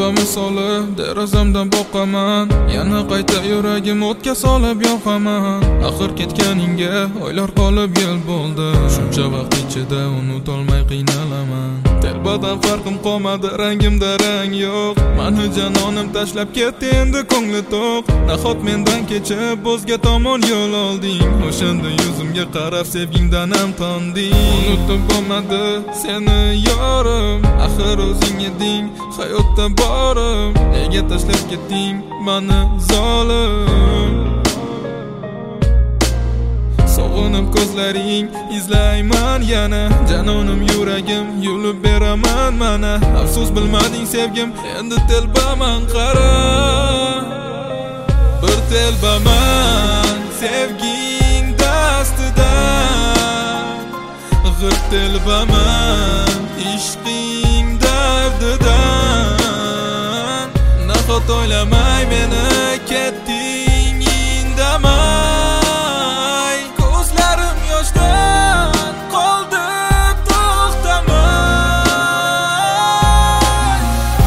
telba misoli derazamdan boqaman, yana qayta yuragim o'tga solib yoqaman. Axir ketganingga oylar qolib yil bo'ldi, shuncha vaqt ichida unutolmay qiynalaman. Telbadan farqim qolmadi, rangimda rang yo'q. Mani janonim tashlab ketdi, endi ko'ngli to'q. Nahot mendan kechib o'zga tomon yo'l olding, o'shanda yuzimga qarab sevgingdan ham tonding. Unutib bo'lmadi seni yorim, axir o'zing eding hayotda borim. Nega tashlab ketding mani zolim? Sog'inib ko'zlaring izlayman yana, janonim yuragim yulib beraman mana. Afsus bilmading sevgim, endi telbaman qara. Bir telbaman sevging dastidan, g'ir telbaman ishqing dardidan. Nahot o'ylamay meni ketding indamay, ko'zlarim yoshdan qoldi to'xtamay.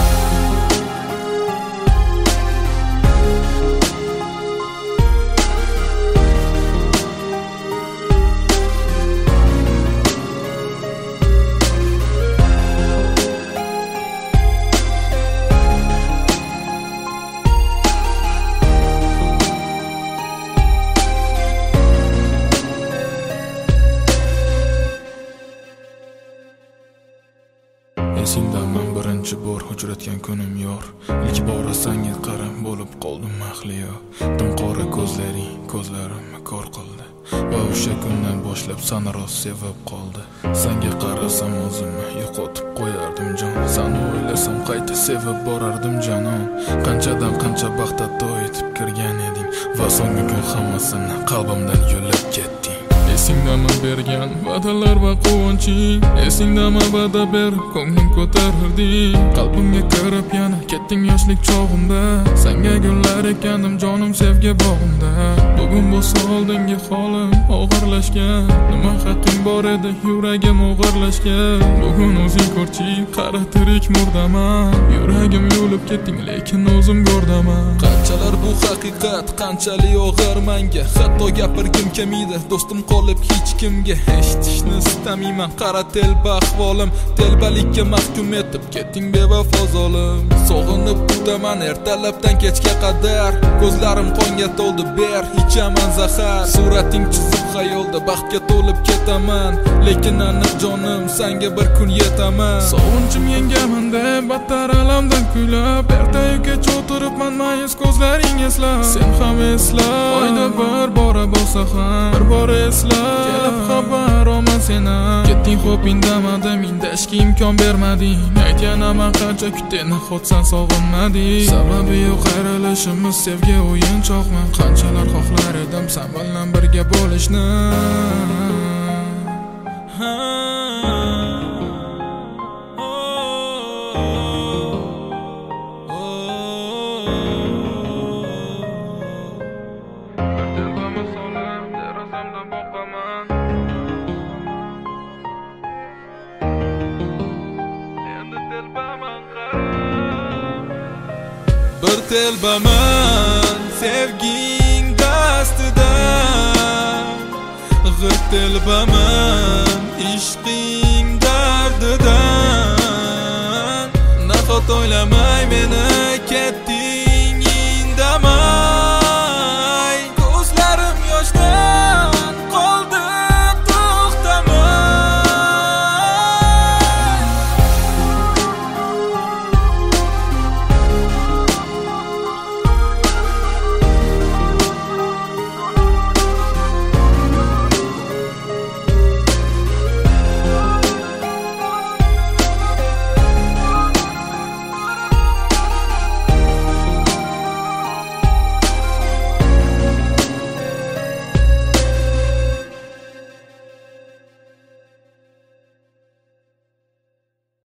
Esingdaman birinchi bor uchratgan kunim yor, ilk bora senga qarab bo'lib qoldim mahliyo. Qora ko'zlaring ko'zlarimni ko'r qildi va o'sha kundan boshlab seni rost sevib qoldi. Senga qarasam o'zimni yo'qotib qo'yardim jon, seni o'ylasam qayta sevib borardim jonon. Qanchadan qancha baxtda etib kirgan eding va so'nggi kun hammasini qalbimdan yo'lab ketding. Esingdami bergan va'dalar va quvonching, esingdami va'da berib ko'nglim ko'tarirding. Qalbimga kirib yana ketding yoshlik chog'imda, senga gullar ekandim jonim sevgi bog'imda. Bugun bo'lsa oldingi holim og'irlashgan, nima haqqing bor edi yuragim og'irlashgan. Bugun o'zing ko'rchi qara tirik murdaman, yuragim yulib ketding lekin o'zim go'rdaman. Qanchalar bu haqiqat, qanchalik og'ir menga, hatto gapirgim kelmaydi do'stim qolib hech kimga. Eshitishni istamayman qara telba ahvolim, telbalikka mahkum etib ketding bevafo zolim. Sog'inib kutaman ertalabdan kechga qadar, ko'zlarim qonga to'ldi ber ichaman zahar. Surating chizib xayolda baxtga to'lib ketaman, lekin aniq jonim senga bir kun yetaman. Sog'inchim yengaman deb battar alamdan kuylab, ertayu kech o'tiribman mayus ko'zlaring eslab. Sen ham esla, oyda bir bora bo'lsa ham bir bora esla. Kelib xabar olman seni, ketding xo'p indamadim, indashga imkon bermading. Aytganaman qancha kutding, nahot sen sog'inmading. Sababi yo'q ayrilishimiz sevgi o'yinchoqmi? Qanchalar xohlar edim sen bilan birga bo'lishni. Bir telbaman sevging dastidan, g'ir telbaman ishqing dardidan. Nahot o'ylamay meni